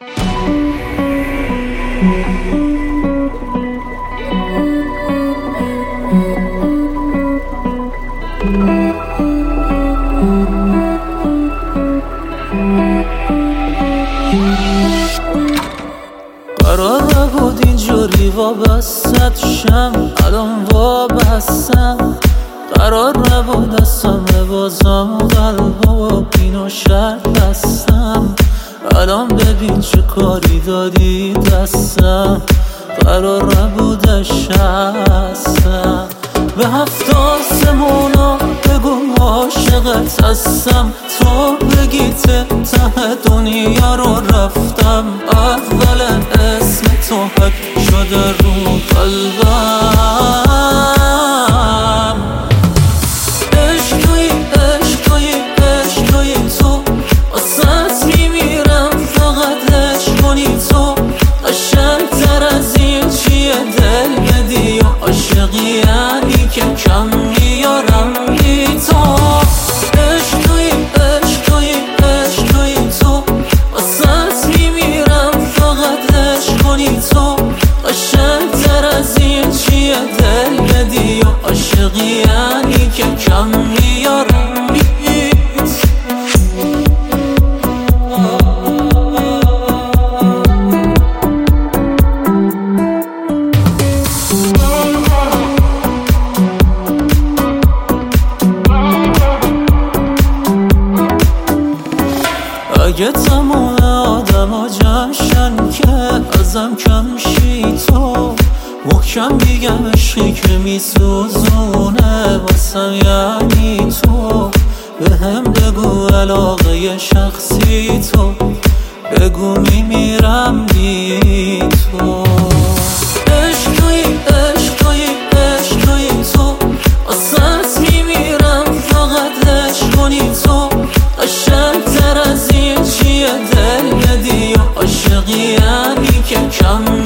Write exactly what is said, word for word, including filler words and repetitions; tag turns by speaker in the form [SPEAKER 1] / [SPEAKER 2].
[SPEAKER 1] قرار نبود اینجوری وابستت شم، الان وابستم. قرار نبود دستم ببازم و قلب و پین و شرط بستم. الان ببین چه کاری دادی دستم، قرار نبودش هستم. به هفت آسمونا بگو عاشقت هستم، تو بگی ته ته دنیا رو رفتم. اولا اسم تو حک شده رو قلبم. عشق توی عشق توی عشق توی تو، واسط میمیرم فقط عشق کنی تو. قشنگتر از این چیه دل بدی و عاشقی یعنی که کم میارم بی تو. عشق توی عشق توی عشق توی تو، واسط میمیرم فقط عشق کنی تو. قشنگتر از این چیه دل بدی و عاشقی یعنی که کم میارم بی تو. اگه تمام آدم ها جمشن که ازم کم شی تو، محکم بیگم عشقی که میسوزونه واسم یعنی تو. به هم بگو علاقه شخصی تو، بگو میمیرم بی تو. عشق توی عشق توی عشق توی تو، واسط میمیرم فقط عشق کنی تو. قشنگتر از این چیه دل بدی و عاشقی یعنی که کم